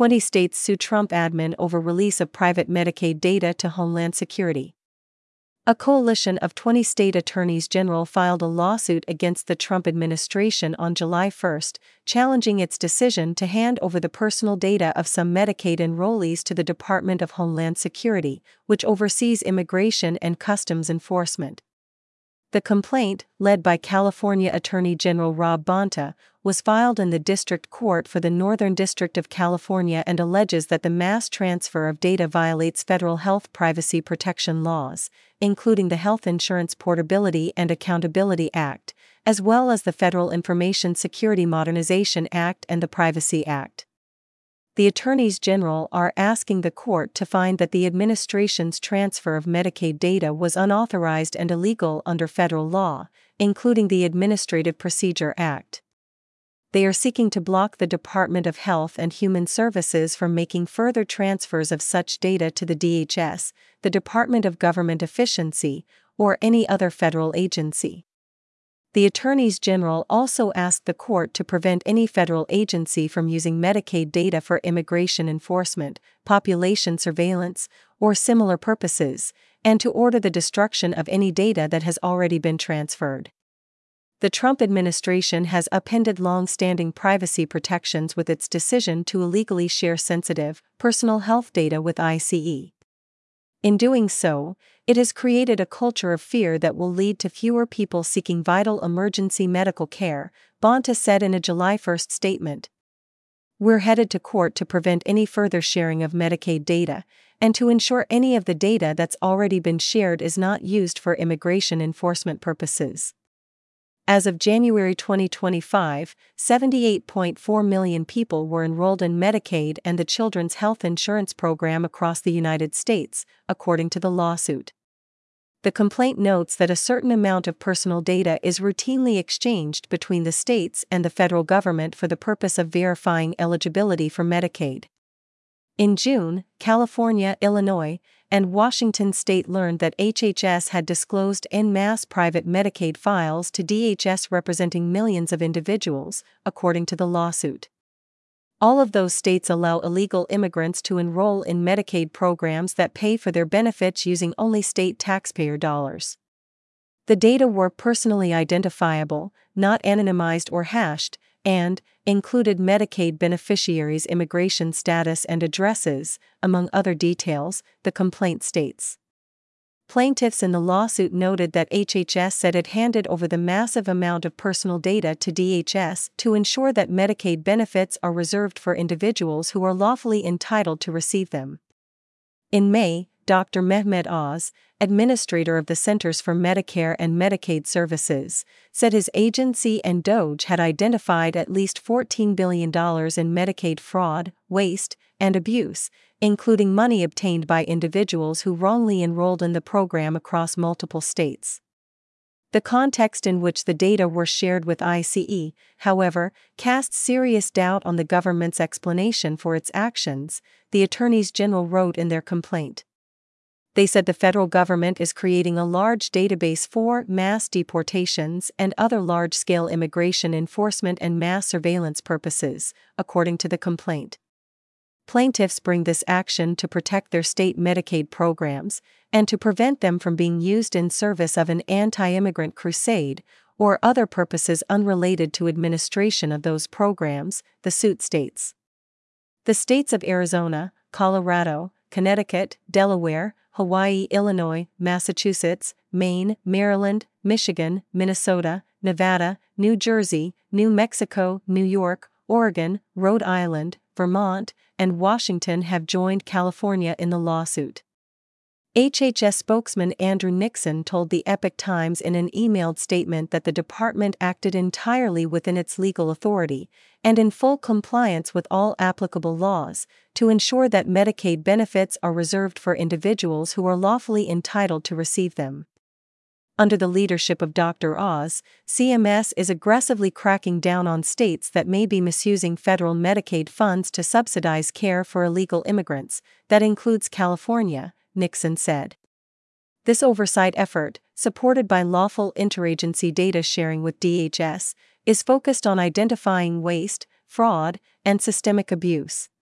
20 states sue Trump admin over release of private Medicaid data to Homeland Security. A coalition of 20 state attorneys general filed a lawsuit against the Trump administration on July 1, challenging its decision to hand over the personal data of some Medicaid enrollees to the Department of Homeland Security, which oversees immigration and customs enforcement. The complaint, led by California Attorney General Rob Bonta, was filed in the District Court for the Northern District of California and alleges that the mass transfer of data violates federal health privacy protection laws, including the Health Insurance Portability and Accountability Act, as well as the Federal Information Security Modernization Act and the Privacy Act. The attorneys general are asking the court to find that the administration's transfer of Medicaid data was unauthorized and illegal under federal law, including the Administrative Procedure Act. They are seeking to block the Department of Health and Human Services from making further transfers of such data to the DHS, the Department of Government Efficiency, or any other federal agency. The attorneys general also asked the court to prevent any federal agency from using Medicaid data for immigration enforcement, population surveillance, or similar purposes, and to order the destruction of any data that has already been transferred. The Trump administration has upended long-standing privacy protections with its decision to illegally share sensitive, personal health data with ICE. In doing so, it has created a culture of fear that will lead to fewer people seeking vital emergency medical care, Bonta said in a July 1 statement. We're headed to court to prevent any further sharing of Medicaid data, and to ensure any of the data that's already been shared is not used for immigration enforcement purposes. As of January 2025, 78.4 million people were enrolled in Medicaid and the Children's Health Insurance Program across the United States, according to the lawsuit. The complaint notes that a certain amount of personal data is routinely exchanged between the states and the federal government for the purpose of verifying eligibility for Medicaid. In June, California, Illinois, and Washington state learned that HHS had disclosed en masse private Medicaid files to DHS representing millions of individuals, according to the lawsuit. All of those states allow illegal immigrants to enroll in Medicaid programs that pay for their benefits using only state taxpayer dollars. The data were personally identifiable, not anonymized or hashed, and included Medicaid beneficiaries' immigration status and addresses, among other details, the complaint states. Plaintiffs in the lawsuit noted that HHS said it handed over the massive amount of personal data to DHS to ensure that Medicaid benefits are reserved for individuals who are lawfully entitled to receive them. In May, Dr. Mehmet Oz, administrator of the Centers for Medicare and Medicaid Services, said his agency and DOJ had identified at least $14 billion in Medicaid fraud, waste, and abuse, including money obtained by individuals who wrongly enrolled in the program across multiple states. The context in which the data were shared with ICE, however, casts serious doubt on the government's explanation for its actions, the attorneys general wrote in their complaint. They said the federal government is creating a large database for mass deportations and other large-scale immigration enforcement and mass surveillance purposes, according to the complaint. Plaintiffs bring this action to protect their state Medicaid programs and to prevent them from being used in service of an anti-immigrant crusade or other purposes unrelated to administration of those programs, the suit states. The states of Arizona, Colorado, Connecticut, Delaware, Hawaii, Illinois, Massachusetts, Maine, Maryland, Michigan, Minnesota, Nevada, New Jersey, New Mexico, New York, Oregon, Rhode Island, Vermont, and Washington have joined California in the lawsuit. HHS spokesman Andrew Nixon told the Epoch Times in an emailed statement that the department acted entirely within its legal authority and in full compliance with all applicable laws to ensure that Medicaid benefits are reserved for individuals who are lawfully entitled to receive them. Under the leadership of Dr. Oz, CMS is aggressively cracking down on states that may be misusing federal Medicaid funds to subsidize care for illegal immigrants. That includes California, Nixon said. This oversight effort, supported by lawful interagency data sharing with DHS, is focused on identifying waste, fraud, and systemic abuse.